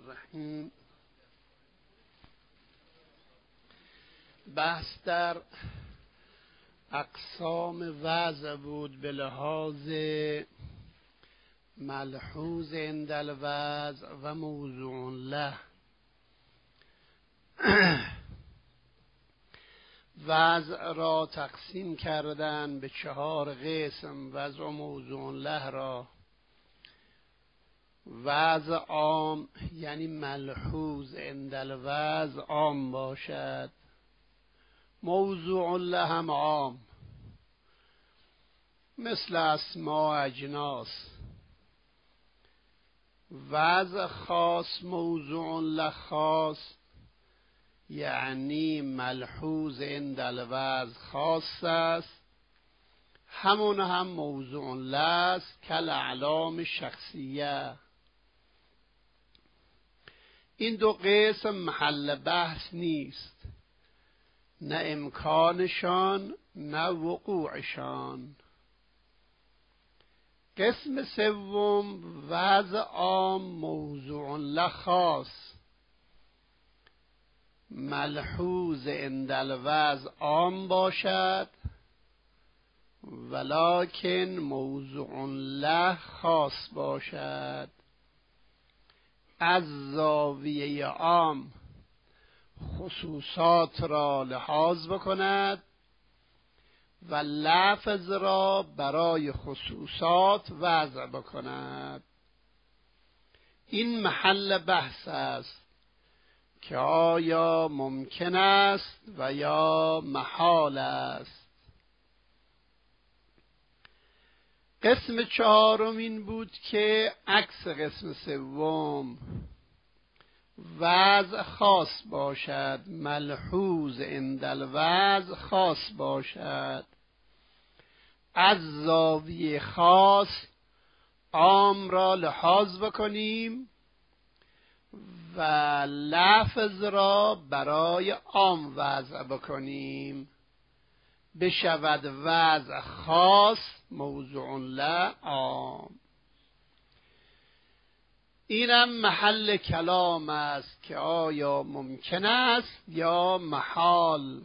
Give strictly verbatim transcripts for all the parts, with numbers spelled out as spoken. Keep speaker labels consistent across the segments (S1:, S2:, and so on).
S1: الرحیم. بحث در اقسام وضع بود به لحاظ ملحوظ عند الوضع و موضوع له. وضع را تقسیم کردن به چهار قسم. وضع و موضوع له را وضع عام یعنی ملحوظ عند الوضع عام باشد، موضوع له هم عام مثل اسماء اجناس. وضع خاص موضوع له خاص یعنی ملحوظ عند الوضع خاص است، همون هم موضوع له است کل اعلام شخصیه. این دو قسم محل بحث نیست، نه امکانشان نه وقوعشان. قسم سوم وضع عام موضوع له خاص، ملحوظ عند الوضع عام باشد ولکن موضوع له خاص باشد. از زاویه عام خصوصات را لحاظ بکند و لفظ را برای خصوصات وضع بکند. این محل بحث است که آیا ممکن است و یا محال است. قسم چهارم این بود که عکس قسم سوم وضع خاص باشد، ملحوظ عند الوضع خاص باشد. از زاویه خاص عام را لحاظ بکنیم و لفظ را برای عام وضع بکنیم، بشود وضع خاص موضوع له عام. اینم محل کلام است که آیا ممکن است یا محال.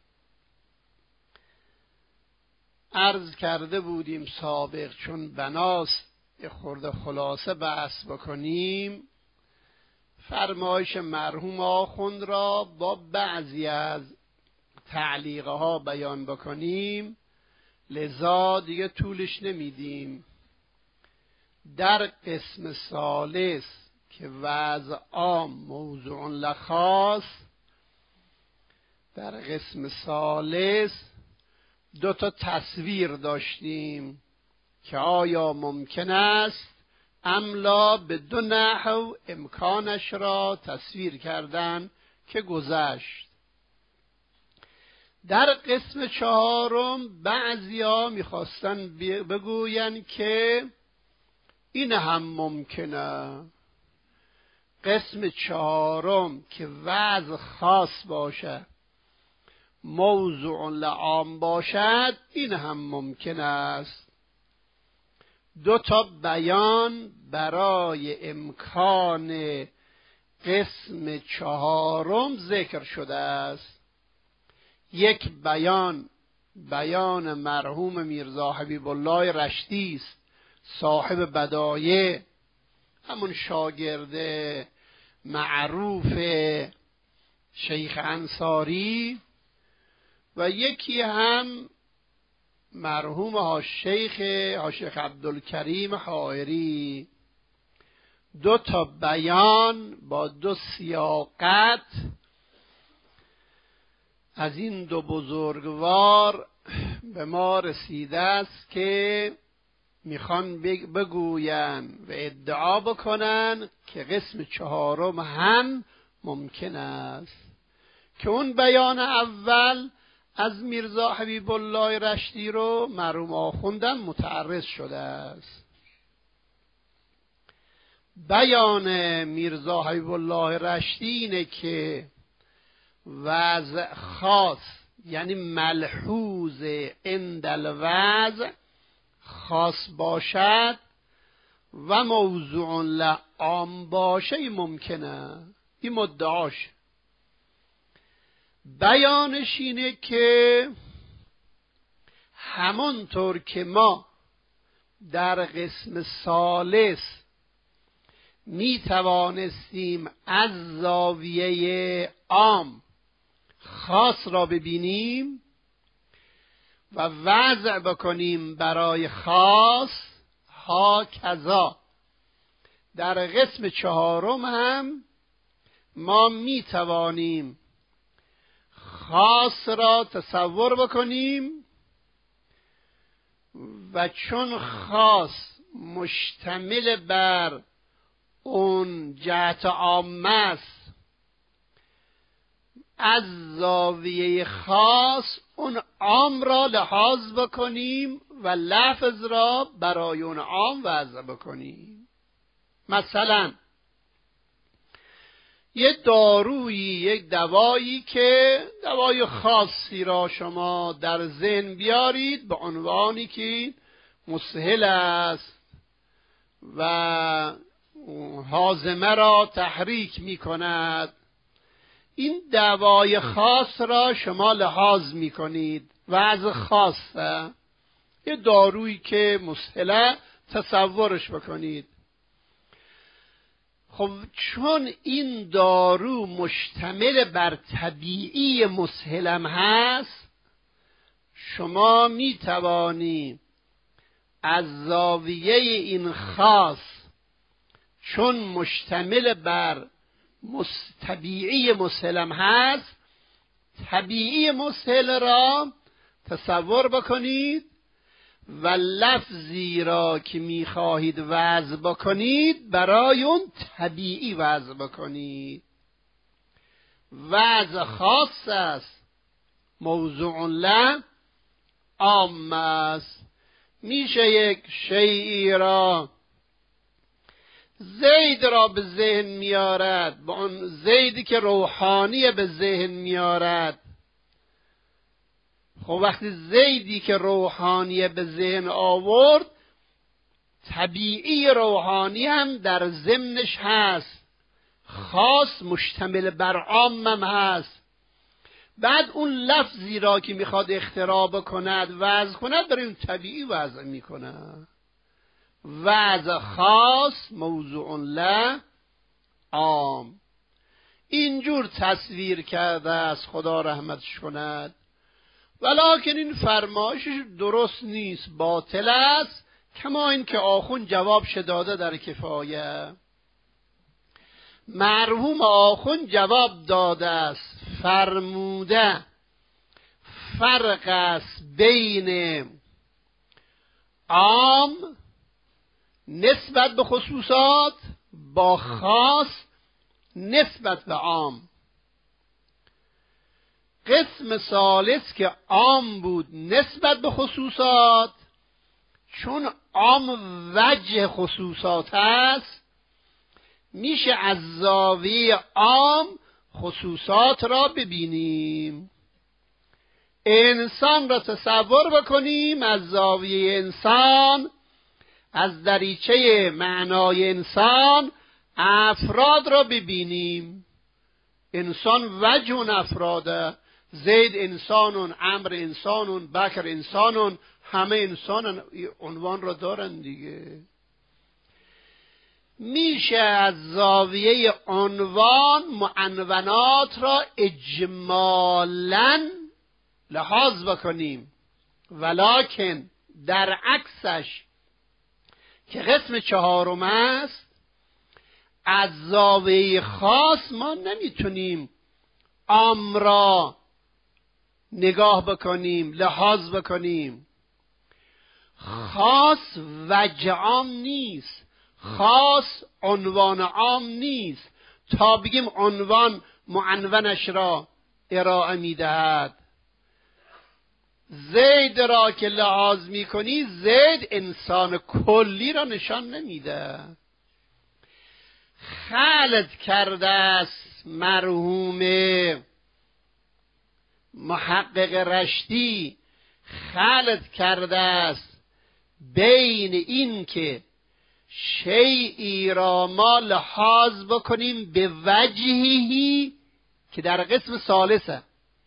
S1: عرض کرده بودیم سابق چون بناست خورده خلاصه بحث بکنیم، فرمایش مرحوم آخوند را با بعضی از تعلیقه ها بیان بکنیم، لذا دیگه طولش نمیدیم. در قسم ثالث که وضع عام موضوع له خاص، در قسم ثالث دو تا تصویر داشتیم که آیا ممکن است املا به دو نحو امکانش را تصویر کردن که گذشت. در قسم چهارم بعضیا میخواستن بگوین که این هم ممکنه. قسم چهارم که وضع خاص باشه، موضوع له عام باشد، این هم ممکن است. دو تا بیان برای امکان قسم چهارم ذکر شده است. یک بیان بیان مرحوم میرزا حبیب الله رشتی است، صاحب بدایع، همون شاگرد معروف شیخ انصاری، و یکی هم مرحوم ها شیخ ها شیخ عبدالکریم حائری. دو تا بیان با دو سیاقت از این دو بزرگوار به ما رسیده است که میخوان بگوین و ادعا بکنن که قسم چهارم هم ممکن است، که اون بیان اول از میرزا حبیب الله رشتی رو مرحوم آخوندم متعرض شده است. بیان میرزا حبیب الله رشتی اینه که وضع خاص یعنی ملحوظ عند الوضع خاص باشد و موضوع لعام باشه ممکنه. این مدعاش. بیانش اینه که همانطور که ما در قسم ثالث می توانستیم از زاویه عام خاص را ببینیم و وضع بکنیم برای خاص، ها کذا در قسم چهارم هم ما می توانیم خاص را تصور بکنیم و چون خاص مشتمل بر اون جهت عامه است، از زاویه خاص اون عام را لحاظ بکنیم و لفظ را برای اون عام وضع بکنیم. مثلا یه دارویی، یک دوایی که دوای خاصی را شما در ذهن بیارید به عنوانی که مسهل است و هاضمه را تحریک می کند، این دوای خاص را شما لحاظ می کنید، وضع خاصه، یه دارویی که مسهله تصورش بکنید. خب چون این دارو مشتمل بر طبیعی مسهلم هست، شما می توانی از زاویه این خاص چون مشتمل بر طبیعی مسهلم هست، طبیعی مسهل را تصور بکنید و لفظی را که میخواهید وضع بکنید برای اون طبیعی وضع بکنید. وضع خاص است، موضوع له عام است. میشه یک شیئی را زید را به ذهن میارد، با اون زیدی که روحانی به ذهن میارد. خب وقتی زیدی که روحانی به ذهن آورد، طبیعی روحانی هم در ضمنش هست، خاص مشتمل بر عامم هست. بعد اون لفظی را که میخواد اختراع بکند، وضع کند، برای اون طبیعی وضع میکنه. وضع خاص موضوع له عام. اینجور تصویر کرده است، خدا رحمتش کند. ولکن این فرمایشش درست نیست، باطل است، کما این که آخوند جوابش داده در کفایه. مرحوم آخوند جواب داده است، فرموده فرق است بین عام نسبت به خصوصات با خاص نسبت به عام. قسم ثالث که عام بود نسبت به خصوصات، چون عام وجه خصوصات است، میشه از زاویه عام خصوصات را ببینیم. انسان را تصور بکنیم، از زاویه انسان، از دریچه معنای انسان افراد را ببینیم. انسان وجه افراده، زید انسانون، عمرو انسانون، بکر انسانون، همه انسان عنوان را دارن دیگه. میشه از زاویه عنوان معنونات را اجمالاً لحاظ بکنیم، ولکن در عکسش که قسم چهارم است، از زاویه خاص ما نمیتونیم عام را نگاه بکنیم، لحاظ بکنیم. خاص وجه عام نیست، خاص عنوان عام نیست تا بگیم عنوان معنونش را ارائه میدهد. زید را که لحاظ میکنی، زید انسان کلی را نشان نمیده. خلط کرده است مرحوم محقق رشدی، خلط کرده است بین این که شیئی را ما لحاظ بکنیم به وجهی که در قسم ثالثه.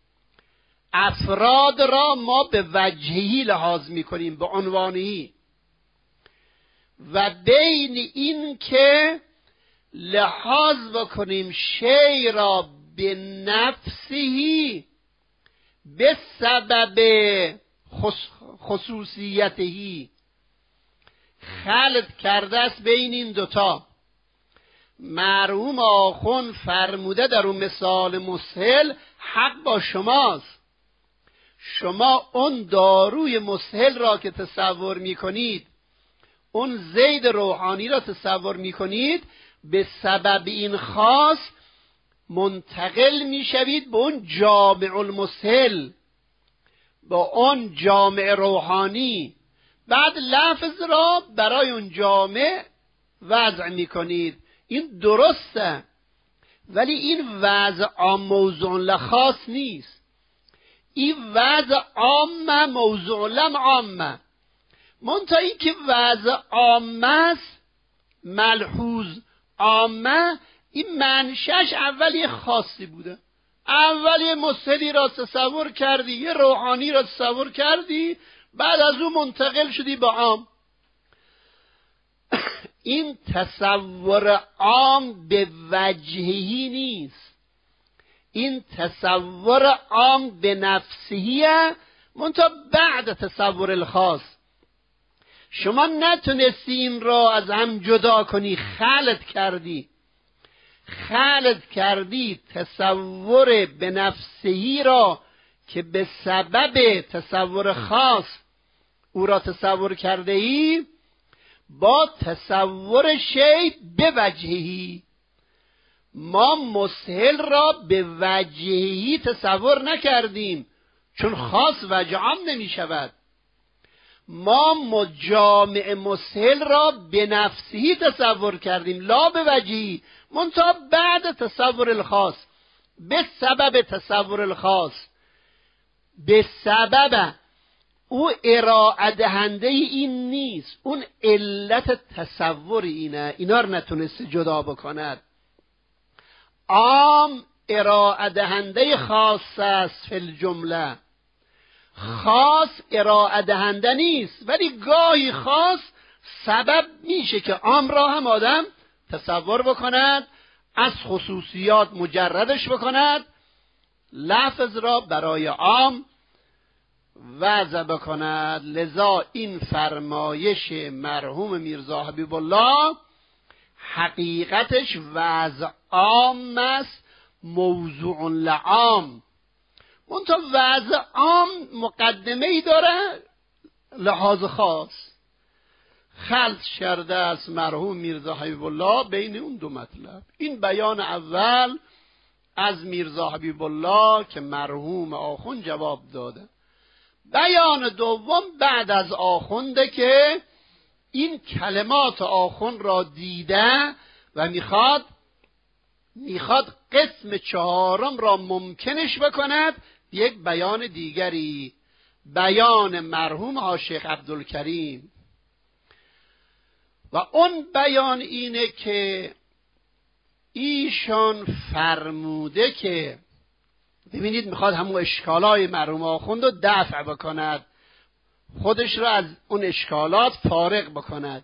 S1: افراد را ما به وجهی لحاظ میکنیم، به عنوانی. و بین این که لحاظ بکنیم شی را به نفسهی به سبب خصوصیتهی، خلط کرده است بین این دوتا. مرحوم آخوند فرموده در اون مثال مسهل حق با شماست. شما اون داروی مسهل را که تصور میکنید، اون زید روحانی را تصور میکنید، به سبب این خاص منتقل میشوید به اون جامع المسهل، با اون جامع روحانی. بعد لفظ را برای اون جامع وضع میکنید. این درسته، ولی این وضع عام موضوع لخاص نیست. این وضع عامه موضوع لم عامه. منتها این که وضع عامه است، ملحوظ عامه، این منشأش اولی خاصی بوده. اولی مسهلی را تصور کردی، یه روحانی را تصور کردی، بعد از اون منتقل شدی به عام. این تصور عام به وجهی نیست، این تصور عام به نفسیه، منتها بعد تصور الخاص. شما نتونستی این را از هم جدا کنی، خلط کردی خلط کردی تصور به نفسهی را که به سبب تصور خاص او را تصور کرده ای با تصور شی به وجهی. ما مسهل را به وجهی تصور نکردیم، چون خاص وجه عام نمی شود. ما مجامع مسهل را به نفسهی تصور کردیم، لا به وجهی، منتها بعد تصور الخاص، به سبب تصور الخاص، به سبب او ارائه دهنده این نیست، اون علت تصور اینه. اینا رو نتونسته جدا بکند. عام ارائه دهنده خاص است فی الجمله، خاص ارائه دهنده نیست، ولی گاهی خاص سبب میشه که عام را هم آدم تصور بکند، از خصوصیات مجردش بکند، لفظ را برای عام وضع بکند. لذا این فرمایش مرحوم میرزا حبیب الله حقیقتش وضع عام است، موضوع لعام. منتها وضع عام مقدمه ای داره لحاظ خاص. خلط شرده است مرحوم میرزا حبیب الله بین اون دو مطلب. این بیان اول از میرزا حبیب الله که مرحوم آخوند جواب داده. بیان دوم بعد از آخونده که این کلمات آخوند را دیده و میخواد میخواد قسم چهارم را ممکنش بکند. یک بیان دیگری، بیان مرحوم آشیخ عبدالکریم، و اون بیان اینه که ایشان فرموده که ببینید میخواد همون اشکالای مرحوم آخوند رو دفع بکند، خودش را از اون اشکالات فارغ بکند.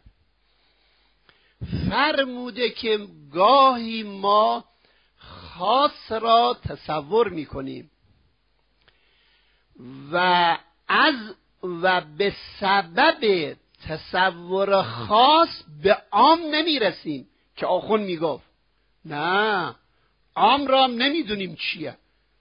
S1: فرموده که گاهی ما خاص را تصور میکنیم و از و به سبب تصور خاص به عام نمیرسیم که آخوند میگفت نه، عام را هم نمیدونیم چیه.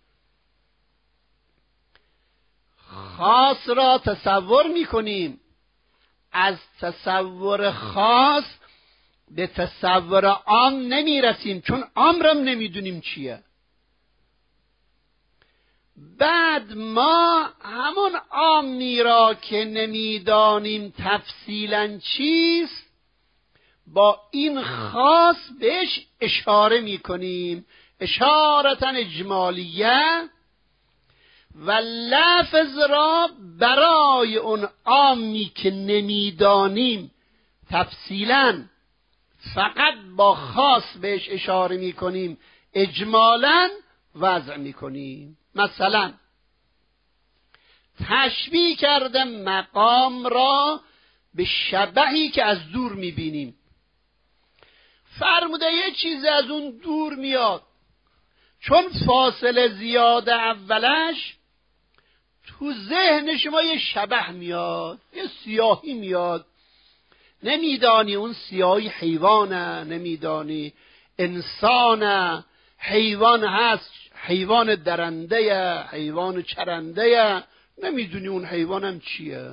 S1: خاص را تصور میکنیم، از تصور خاص به تصور عام نمیرسیم، چون عام را هم نمیدونیم چیه. بعد ما همون عامی را که نمیدانیم تفصیلا چیست، با این خاص بهش اشاره میکنیم، اشارتا اجمالیه، و لفظ را برای اون عامی که نمیدانیم تفصیلا فقط با خاص بهش اشاره میکنیم، اجمالاً وضع میکنیم. مثلا تشبیه کرده مقام را به شبحی که از دور میبینیم. فرموده یه چیز از اون دور میاد، چون فاصله زیاده اولش تو ذهن شما یه شبح میاد، یه سیاهی میاد، نمیدانی اون سیاهی حیوانه، نمیدانی انسانه، حیوان هست، حیوان درنده، حیوان چرنده، نمیدونی اون حیوانم چیه.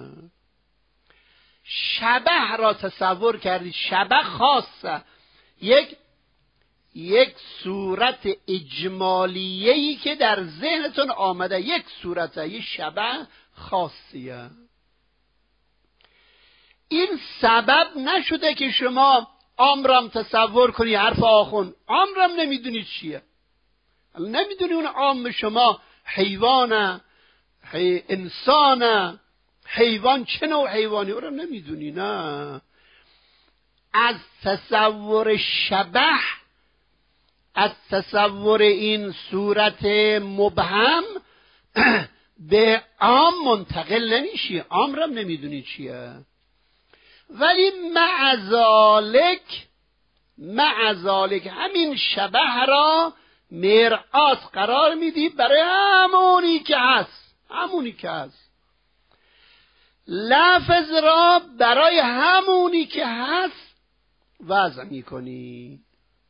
S1: شبح را تصور کردید، شبح خاصه، یک یک صورت اجمالیه‌ای که در ذهنتون آمده، یک صورته، یک شبح خاصیه. این سبب نشده که شما عامرم تصور کنی، حرف آخون عامرم نمیدونی چیه، نمیدونی اون عام شما حیوانه، حی... انسانه، حیوان چه نوع حیوانی اون رو نمیدونی. نه، از تصور شبح، از تصور این صورت مبهم به عام منتقل نمیشی، عام رو نمیدونی چیه. ولی معذالک معذالک همین شبح را مرآت قرار میدی برای همونی که هست، همونی که هست. لفظ را برای همونی که هست وضع میکنی.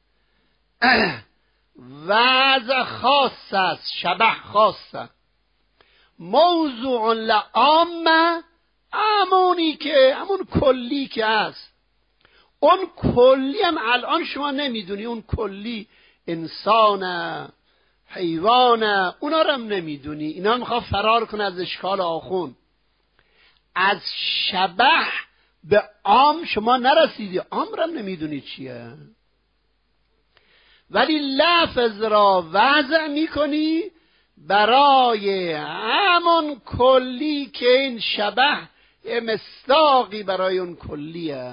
S1: وضع خاص است، شبح خاص است. موضوع لعامه، همونی که همون کلی که هست. اون کلی هم الان شما نمیدونی اون کلی انسانه، حیوانه، اونا رو هم نمیدونی. اینا میخواد فرار کنه از اشکال آخون. از شبح به عام شما نرسیدی، عام رو هم نمیدونی چیه، ولی لفظ را وضع میکنی برای همون کلی که این شبح یه مصداقی برای اون کلیه.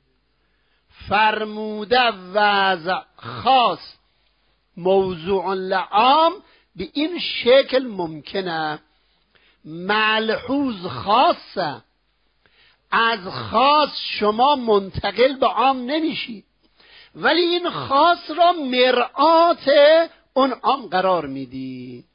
S1: فرموده وضع خاص موضوع لعام به این شکل ممکنه. ملحوظ خاصه، از خاص شما منتقل به عام نمیشی، ولی این خاص را مرآت اون عام قرار میدی.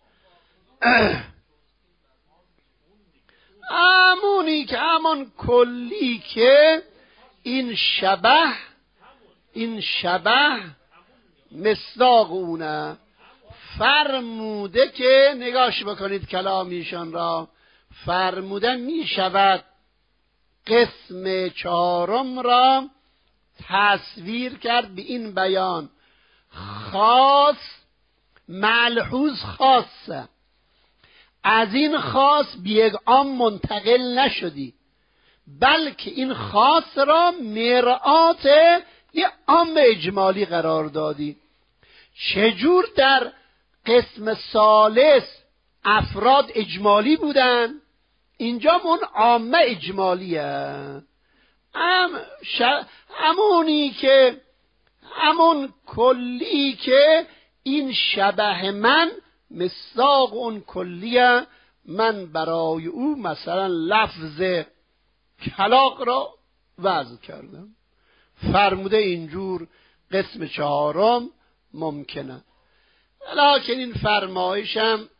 S1: همونی که همون کلی که این شبح این شبح مصداق اونه. فرموده که نگاش بکنید کلامیشان را، فرموده می شود قسم چهارم را تصویر کرد به این بیان: خاص ملحوظ خاصه، از این خاص به یک عام منتقل نشدی، بلکه این خاص را مرآت یه عام اجمالی قرار دادی. چجور در قسم ثالث افراد اجمالی بودن، اینجا اون عامه اجمالیه. هم ش... همونی که همون کلی که این شبه من مصداق اون کلیه، من برای او مثلا لفظ کلاق را وضع کردم. فرموده اینجور قسم چهارم ممکنه. لکن این فرمایشم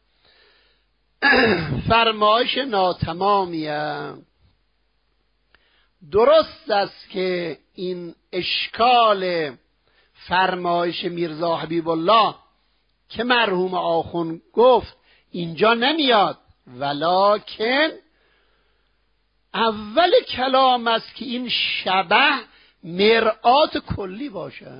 S1: فرمایش ناتمامیه. درست است که این اشکال فرمایش میرزا حبیب الله که مرحوم آخوند گفت اینجا نمیاد، ولکن اول کلام است که این شبه مرآت کلی باشه.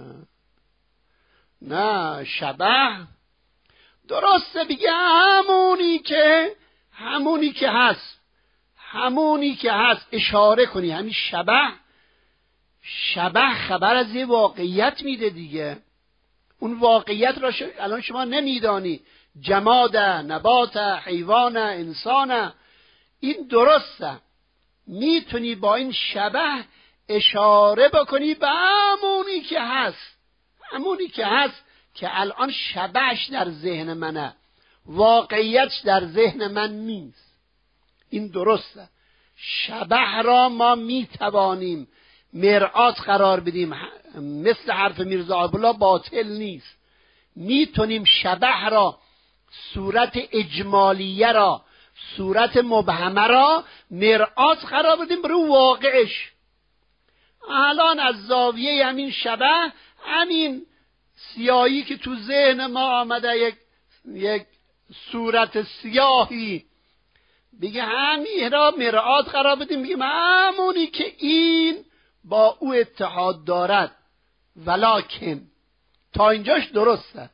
S1: نه، شبه درسته بگه همونی که همونی که هست همونی که هست اشاره کنی. همین شبه شبه خبر از یه واقعیت میده دیگه. اون واقعیت را ش... الان شما نمیدانی، جماده، نباته، حیوانه، انسانه. این درسته، میتونی با این شبه اشاره بکنی به همونی که هست، همونی که هست که الان شبهش در ذهن منه، واقعیتش در ذهن من نیست. این درسته. شبه را ما میتوانیم مرآت قرار بدیم، مثل حرف میرزا عبدالله باطل نیست. میتونیم شبه را، صورت اجمالیه را، صورت مبهمه را مرآت قرار بدیم برای واقعش. الان از زاویه همین شبه، همین سیاهی که تو ذهن ما آمده، یک یک صورت سیاهی، بگه همین را مرآت قرار بدیم، بگیم همونی که این با او اتحاد دارد. ولکن تا اینجاش درسته.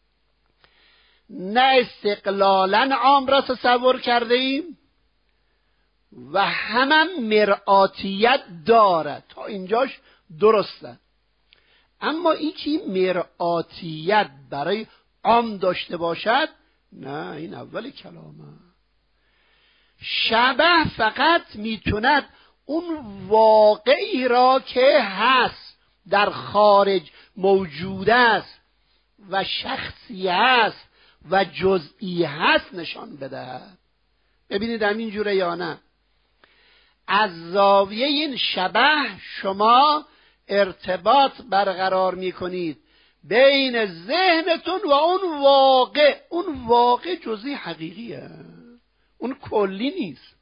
S1: نه استقلالا عام را تصور کرده ایم و همه مرآتیت دارد. تا اینجاش درسته. اما این که مرآتیت برای عام داشته باشد، نه، این اول کلامه. شبه فقط میتوند اون واقعی را که هست، در خارج موجود است و شخصی هست و جزئی هست نشان بدهد. ببینید همین جوره یا نه؟ از زاویه این شبه شما ارتباط برقرار میکنید بین ذهنتون و اون واقع. اون واقع جزئی حقیقیه، اون کلی نیست.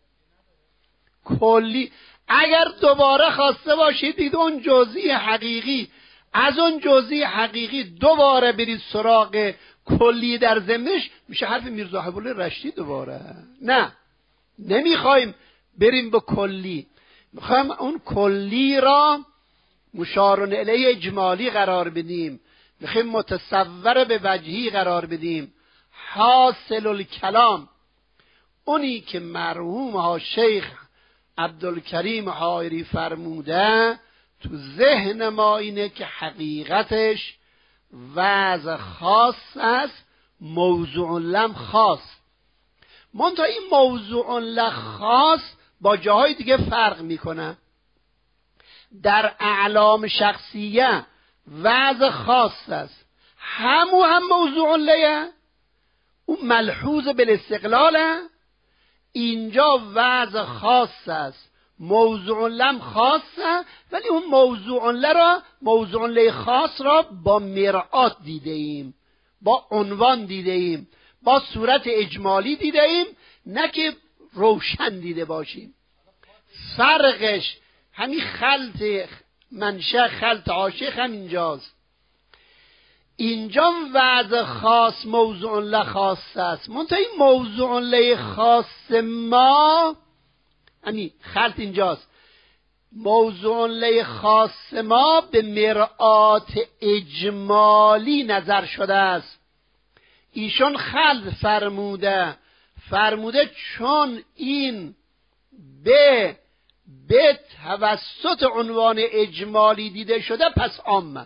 S1: کلی اگر دوباره خواسته باشید دید اون جزئی حقیقی، از اون جزئی حقیقی دوباره برید سراغ کلی در ضمنش، میشه حرف میرزا حبیب الله رشتی دوباره. نه، نمیخوایم بریم به کلی، میخوایم اون کلی را مشارون الیه اجمالی قرار بدیم، میخوایم متصور به وجهی قرار بدیم. حاصل الکلام اونی که مرحوم ها شیخ عبدالکریم حائری فرموده تو ذهن ما اینه که حقیقتش وضع خاص است، موضوع لم خاص. منتها این موضوع لم خاص با جاهای دیگه فرق میکنه. در اعلام شخصیه وضع خاص است، همو هم موضوع لیه، اون ملحوظ بالاستقلاله. اینجا وضع خاص است، موضوع لم خاصه، ولی اون موضوع ل را، موضوع ل خاص را با مرآت دیده ایم، با عنوان دیده ایم، با صورت اجمالی دیده ایم، نه که روشن دیده باشیم. فرقش همین خلط منشأ خلط عاشق هم اینجاست. اینجا وضع خاص موضوع ل خاص است، منتها این موضوع ل خاص ما، همین خلط اینجاست. موضوع ل خاص ما به مرآت اجمالی نظر شده است. ایشون خلط فرموده فرموده چون این به به توسط عنوان اجمالی دیده شده پس عامه.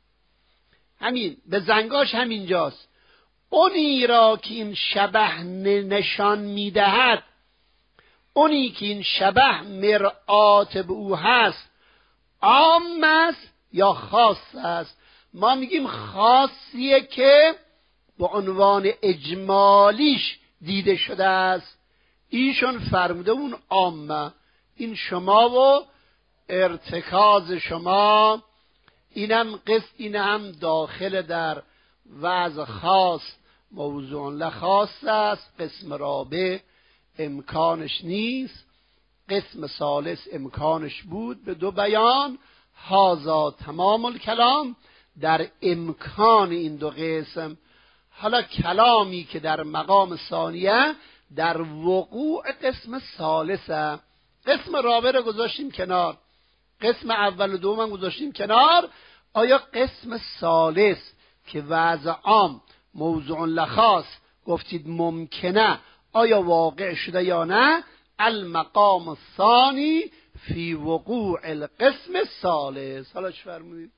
S1: همین به زنگاش همینجاست. اونی را که این شبه نشان میدهد، اونی که این شبه مرآت به او هست، عام است یا خاص است؟ ما میگیم خاصیه که به عنوان اجمالیش دیده شده است. ایشون فرموده اون عامه. این شما و ارتکاز شما، اینم قسط، این هم داخل در وضع خاص موضوع لخاص است. قسم رابع امکانش نیست، قسم ثالث امکانش بود به دو بیان. هذا تمام الکلام در امکان این دو قسم. حالا کلامی که در مقام ثانیه در وقوع قسم ثالثه. قسم رابع رو گذاشتیم کنار، قسم اول و دوم هم گذاشتیم کنار. آیا قسم ثالث که وضع عام موضوع لخاص گفتید ممکنه، آیا واقع شده یا نه؟ المقام الثانی فی وقوع القسم الثالث. حالا چه فرمودید؟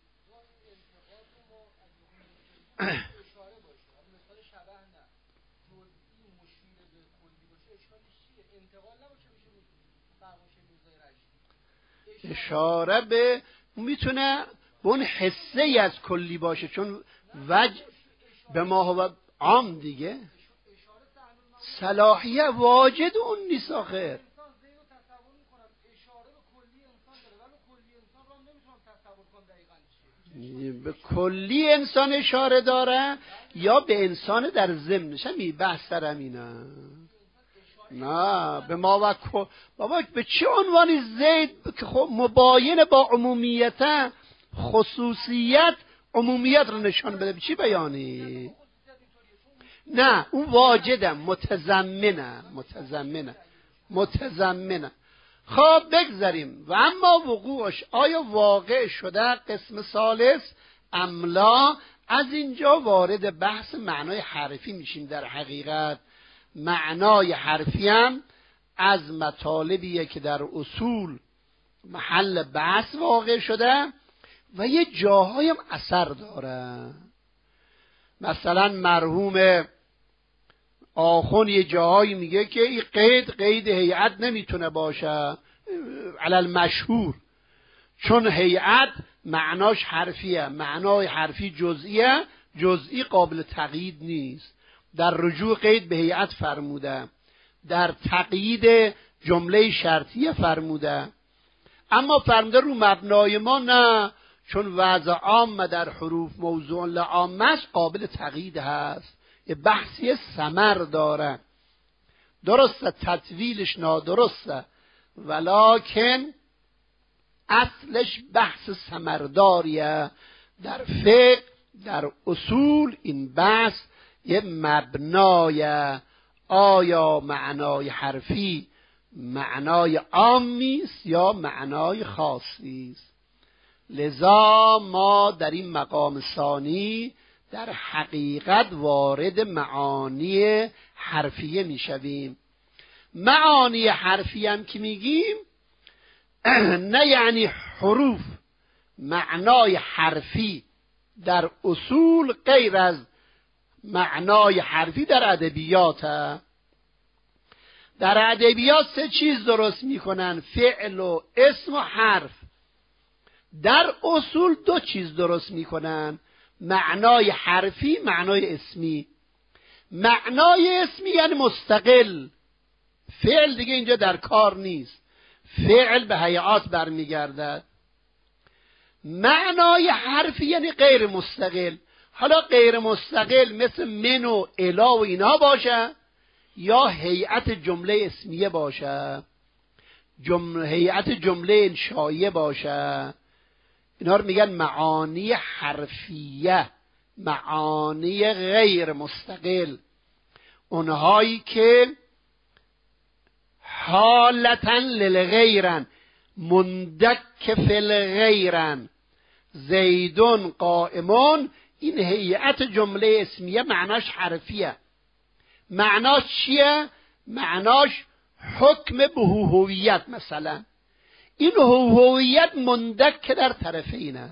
S1: اشاره به میتونه به اون حصه ای از کلی باشه، چون وجه به ما هو عام دیگه، صلاحیه واجد اون نیست آخر. به کلی انسان اشاره داره یا به انسان در ضمنش؟ همین بحث سر همینه. نه به ما و بابا به چه عنوانی زید که خب مباین با عمومیت خصوصیت عمومیت رو نشان بده، به چی بیانی؟ نه اون واجدم، متضمنه متضمنه متضمنه. خب بگذاریم. و اما وقوعش آیا واقع شده قسم ثالث املا. از اینجا وارد بحث معنای حرفی میشیم. در حقیقت معنای حرفی هم از مطالبیه که در اصول محل بحث واقع شده و یه جاهایم اثر داره. مثلا مرحوم آخون یه جاهایی میگه که این قید قید هیئت نمیتونه باشه علل مشهور، چون هیئت معناش حرفیه، معنای حرفی جزئیه، جزئی قابل تقیید نیست. در رجوع قید به هیئت فرموده، در تقیید جمله شرطیه فرموده. اما فرموده رو مبنای ما نه، چون وضع عام در حروف موضوع لعام است، قابل تقیید هست. یه بحثی ثمر داره، درسته تطویلش نادرسته، ولکن اصلش بحث ثمرداریه. در فقه در اصول این بحث یه مبنای آیا معنای حرفی معنای عامی است یا معنای خاصی است. لذا ما در این مقام ثانی در حقیقت وارد معانی حرفیه میشویم. معانی حرفی هم که میگیم نه یعنی حروف. معنای حرفی در اصول غیر از معنای حرفی در ادبیات. در ادبیات سه چیز درست میکنن، فعل و اسم و حرف. در اصول دو چیز درست میکنن، معنای حرفی معنای اسمی. معنای اسمی یعنی مستقل، فعل دیگه اینجا در کار نیست، فعل به هیئات برمیگردد. معنای حرفی یعنی غیر مستقل. حالا غیر مستقل مثل من و الا و اینا باشه یا هیئت جمله اسمیه باشه، جمله هیئت جمله انشائیه باشه، اینا رو میگن معانی حرفیه، معانی غیر مستقل. اونهایی که حالتن للغیرن، مندک فی الغیرن، زیدون قائمون، این هیئت جمله اسمیه معناش حرفیه. معناش چیه؟ معناش حکم به هویت. مثلا این هویت مندک در طرفینه.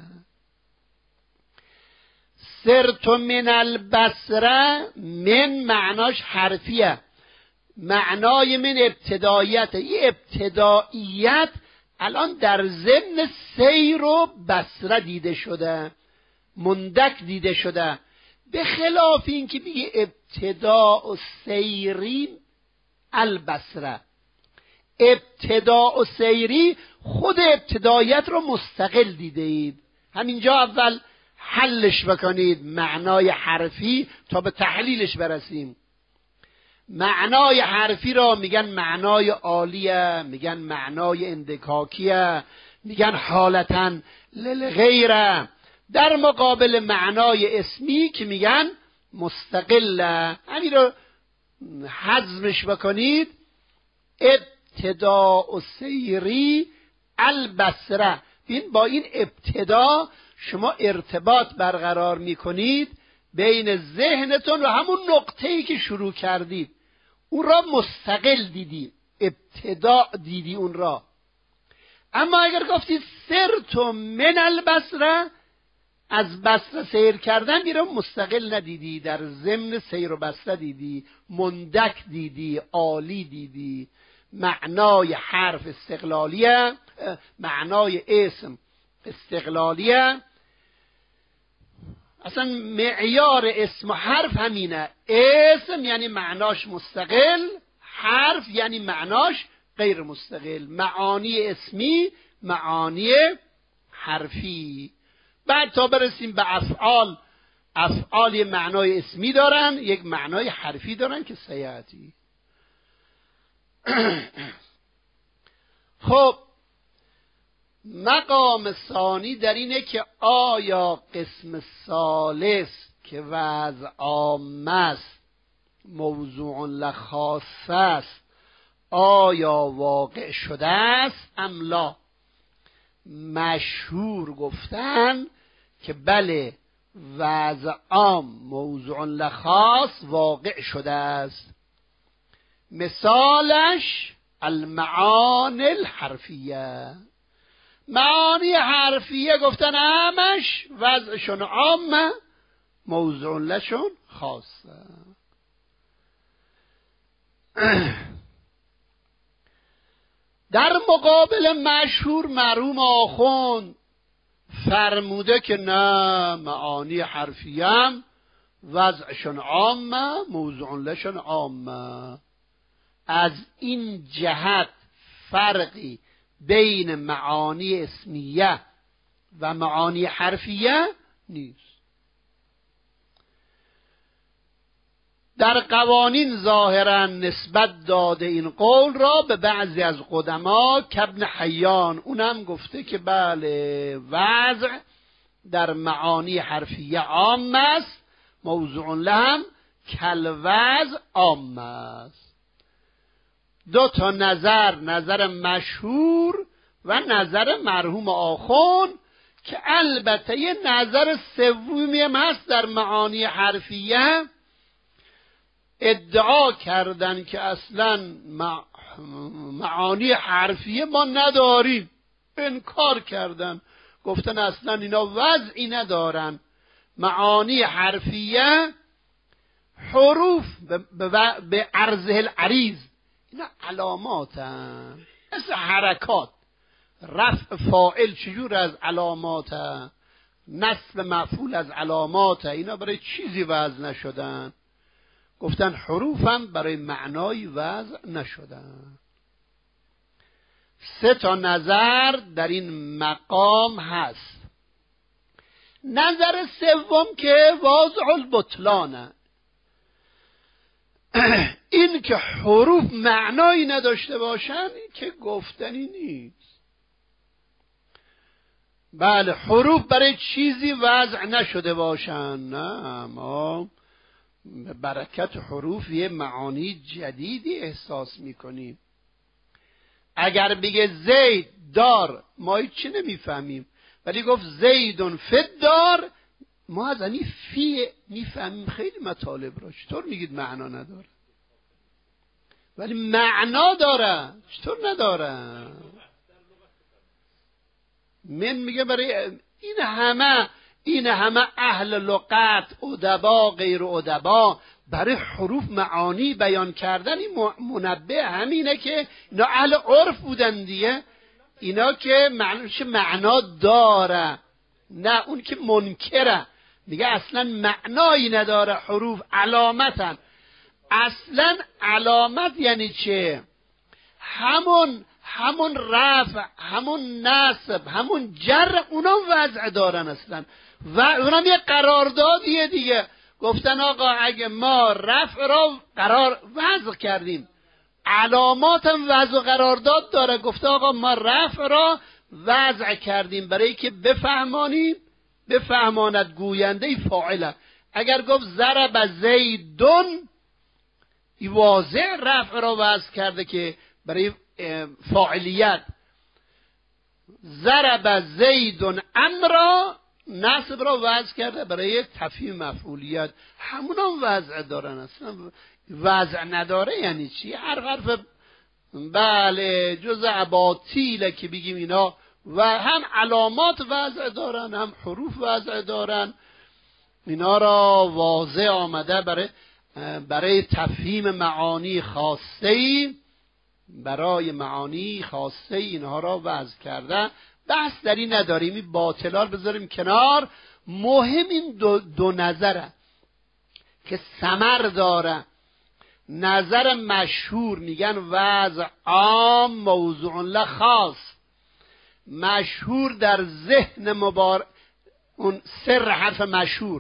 S1: سرت من البصره، من معناش حرفیه، معنای من ابتداییت. این ابتداییت الان در ضمن سیر و بصره دیده شده، مندک دیده شده، به خلاف این که بگی ابتداء و سیری البصره. ابتداء و سیری خود ابتداییت رو مستقل دیده اید. همینجا اول حلش بکنید معنای حرفی تا به تحلیلش برسیم. معنای حرفی را میگن معنای عالیه، میگن معنای اندکاکیه، میگن حالتن للغیره، در مقابل معنای اسمی که میگن مستقله. همین رو حذفش بکنید، ابتداء و سیری البصره. ببین با این ابتدا شما ارتباط برقرار میکنید بین ذهنتون و همون نقطه‌ای که شروع کردید، اون را مستقل دیدی، ابتدا دیدی اون را. اما اگر گفتید سرت من البصره، از بصره سیر کردن میره مستقل ندیدی، در ضمن سیر و بصره دیدی، مندک دیدی، عالی دیدی. معنای حرف استقلالیه، معنای اسم استقلالیه. اصلا معیار اسم و حرف همینه. اسم یعنی معناش مستقل، حرف یعنی معناش غیر مستقل. معانی اسمی، معانی حرفی. بعد تا برسیم به افعال، افعال یک معنای اسمی دارن، یک معنای حرفی دارن که سیاتی. خب مقام ثانی در اینه که آیا قسم ثالث که وضع عام است، موضوع لخاص است، آیا واقع شده است ام لا؟ مشهور گفتن که بله وضع عام موضوع لخاص واقع شده است. مثالش المعانی الحرفیه، معانی حرفیه گفتن همش وضعشون عامه، موضوع لشون خاصه. در مقابل مشهور مرحوم آخوند فرموده که نه، معانی حرفیه هم وضعشون عامه، موضوع لشون عامه. از این جهت فرقی بین معانی اسمیه و معانی حرفیه نیست. در قوانین ظاهرا نسبت داده این قول را به بعضی از قدما که ابن حیان، اونم گفته که بله وضع در معانی حرفیه عام است، موضوع لهم کل وضع عام است. دو تا نظر، نظر مشهور و نظر مرحوم آخوند، که البته یه نظر سومی هم هست در معانی حرفیه. ادعا کردن که اصلا معانی حرفیه ما نداریم، انکار کردن، گفتن اصلا اینا وضعی ندارن. معانی حرفیه حروف به عرضه العریض، اینا علامات هست، مثل حرکات. رفع فاعل چجور از علامات هست، نصب مفعول از علامات هست. اینا برای چیزی وضع نشدن، گفتن حروف هم برای معنای وضع نشدن. سه تا نظر در این مقام هست. نظر سوم که واضع البطلانه، این که حروف معنایی نداشته باشن که گفتنی نیست. بله حروف برای چیزی وضع نشده باشن، نه، اما به برکت حروف یه معانی جدیدی احساس میکنیم. اگر بگه زید دار، ما هیچی نمیفهمیم، ولی گفت زیدون فد دار، ما از این فی میفهمیم خیلی مطالب را. چطور میگید معنا نداره؟ ولی معنا داره، چطور نداره؟ من میگه برای این همه این همه اهل لغت، ادبا غیر ادبا، برای حروف معانی بیان کردن، این منبه همینه که اینا اهل عرف بودن دیگه، اینا که معنیش معنا داره، نه اون که منکره، میگه اصلا معنایی نداره حروف، علامتن. اصلا علامت یعنی چه؟ همون همون رفع، همون نصب، همون جر، اونا وضع دارن اصلا، و اونا یه قراردادیه دیگه. گفتن آقا اگه ما رفع را قرار وضع کردیم، علامات هم وضع و قرارداد داره. گفته آقا ما رفع را وضع کردیم برای که بفهمانیم، بفهماند گوینده فاعله. اگر گفت ضرب زیدون، واضح رفع را وضع کرده که برای فاعلیت. ضرب زیدون امرا، نصب را وضع کرده برای تفهیم مفعولیت. همون هم وضع دارن، اصلا وضع نداره یعنی چی؟ هر حرف بله جز اباطیله که بگیم اینا، و هم علامات وضع دارن، هم حروف وضع دارن. اینا را واضح آمده برای برای تفهیم معانی خاصه‌ای برای معانی خاصه اینها را وضع کرده. بحث در این نداریم، این باطلار بذاریم کنار. مهم این دو, دو نظره که ثمر داره. نظر مشهور میگن وضع عام موضوع له خاص. مشهور در ذهن مبارک، اون سر حرف مشهور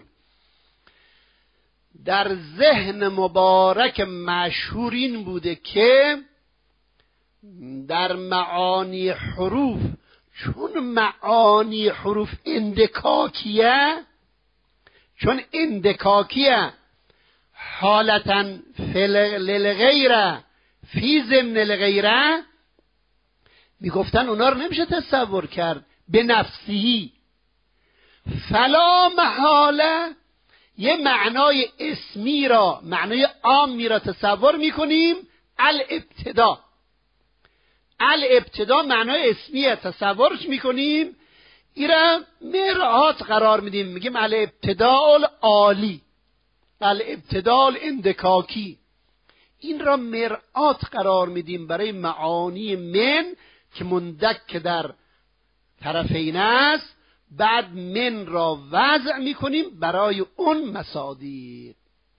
S1: در ذهن مبارک مشهور این بوده که در معانی حروف، چون معانی حروف اندکاکیه، چون اندکاکیه حالتا للغیره فی ضمن الغیره، میگفتن اونا رو نمیشه تصور کرد به نفسی. فلا محاله یه معنای اسمی را، معنای عامی را تصور میکنیم. الابتدا، الابتدا معنای اسمیه، تصورش میکنیم. این را مرآت قرار میدیم، میگیم الابتدا العالی، الابتدا الاندکاکی. این را مرآت قرار میدیم برای معانی من که مندک در طرفین است. بعد من را وضع میکنیم برای اون مصادیق.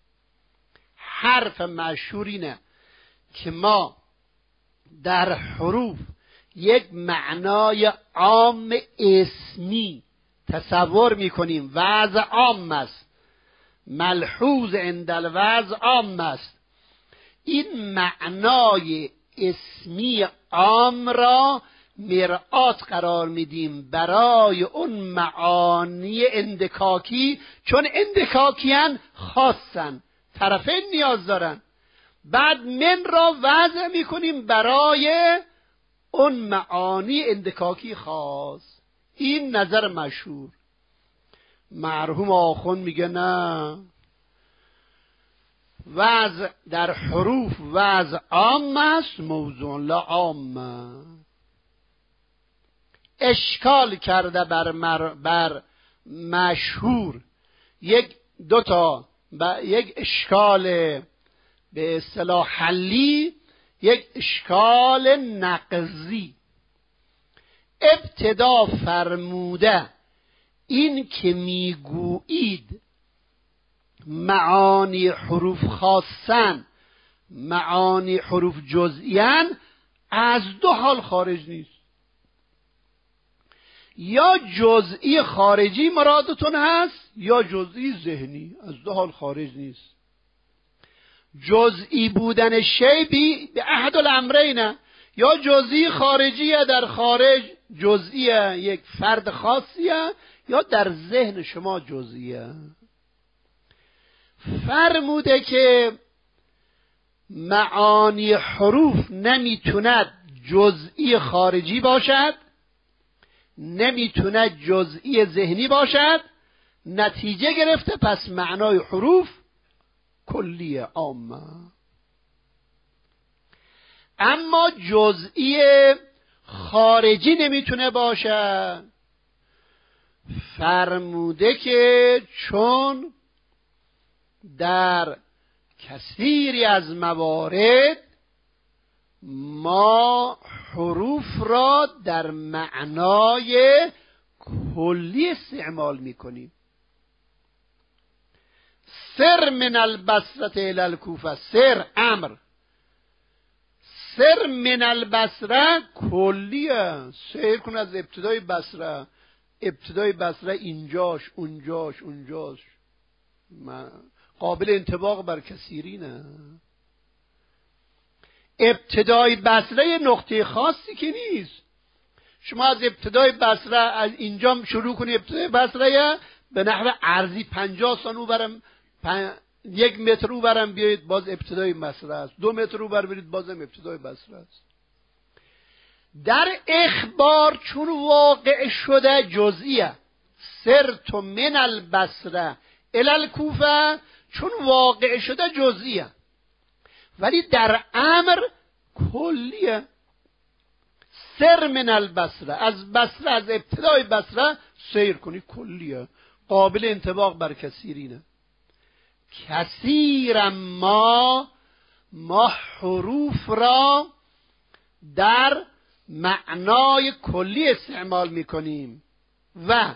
S1: حرف مشهور اینه که ما در حروف یک معنای عام اسمی تصور میکنیم، وضع عام است، ملحوظ عند الوضع عام است. این معنای اسمی عام را مرآت قرار میدیم برای اون معانی اندکاکی، چون اندکاکیان خاصن، طرفین نیاز دارن. بعد من را وضع میکنیم برای اون معانی اندکاکی خاص. این نظر مشهور. مرحوم آخوند میگه نه، وضع در حروف وضع عام است، موضوع لا عام. اشکال کرده بر, مر بر مشهور یک دوتا، یک اشکال به اصطلاح حلی، یک اشکال نقضی. ابتدا فرموده این که میگویید معانی حروف خاصن، معانی حروف جزئیان، از دو حال خارج نیست. یا جزئی خارجی مرادتون هست یا جزئی ذهنی، از دو حال خارج نیست. جزئی بودن شی بی به احد الامرینه، یا جزئی خارجیه، در خارج جزئیه، یک فرد خاصیه، یا در ذهن شما جزئیه. فرموده که معانی حروف نمیتوند جزئی خارجی باشد، نمیتوند جزئی ذهنی باشد. نتیجه گرفته پس معنای حروف کلیه، عامه. اما جزئی خارجی نمیتونه باشه. فرموده که چون در کثیری از موارد ما حروف را در معنای کلی استعمال میکنیم. سر من البصره الی الکوفه، سر امر، سر من البصره کلیه، سیر کن از ابتدای بصره، ابتدای بصره اینجاش اونجاش اونجاش، قابل انطباق بر کثیرینه. ابتدای بصره نقطه خاصی که نیست. شما از ابتدای بصره از اینجا شروع کنی، ابتدای بصره به نحو عرضی پنجاه سان او برم پن... یک متر او برم بیایید، باز ابتدای بصره است. دو متر او بر برید، بازم ابتدای بصره است. در اخبار چون واقع شده جزئیه، سرت من البصره الی الکوفه، چون واقع شده جزئیه، ولی در امر کلیه. سر من البصره، از بصره، از ابتدای بصره سیر کنی، کلیه، قابل انطباق بر کثیرینه. کثیر ما ما حروف را در معنای کلی استعمال میکنیم و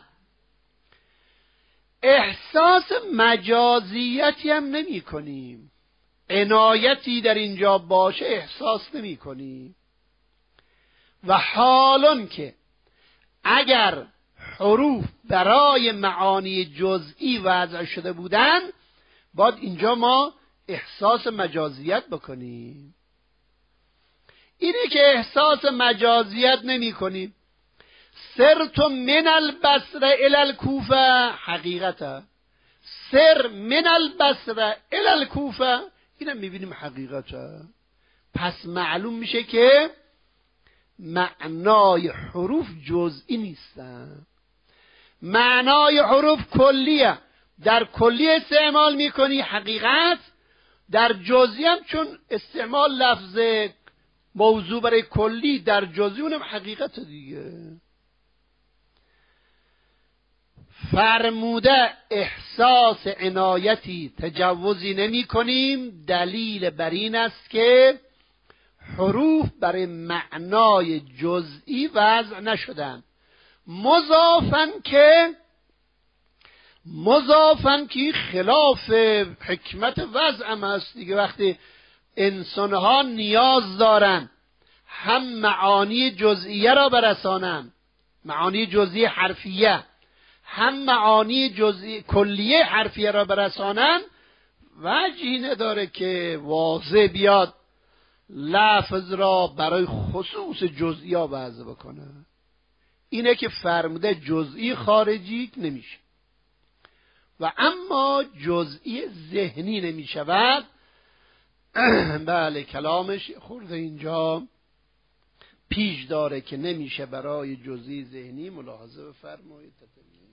S1: احساس مجازیتی هم نمی کنیم. عنایتی در اینجا باشه احساس نمی کنیم. و حالان که اگر حروف برای معانی جزئی وضع شده بودن، باید اینجا ما احساس مجازیت بکنیم. اینه که احساس مجازیت نمی کنیم. سرت من البصره الی الکوفه، حقیقته سر من البصره الی الکوفه، اینم میبینیم حقیقته. پس معلوم میشه که معنای حروف جزئی نیستن، معنای حروف کلیه. در کلی استعمال میکنی حقیقت، در جزئی هم چون استعمال لفظ موضوع برای کلی در جزئی اونم حقیقت دیگه. فرموده احساس عنایتی تجوزی نمی کنیم، دلیل بر این است که حروف برای معنای جزئی وضع نشدن. مضافن که مضافن که خلاف حکمت وضع هم هست دیگه. وقتی انسانها نیاز دارن هم معانی جزئیه را برسانن، معانی جزئی حرفیه، هم معانی جزئی کلیه حرفیه را برسانن، وجهی نداره که واضح بیاد لفظ را برای خصوص جزئی ها وضع بکنه. اینه که فرموده جزئی خارجی نمیشه و اما جزئی ذهنی نمیشود. بله کلامش خورده اینجا پیش داره که نمیشه برای جزئی ذهنی. ملاحظه بفرمایید.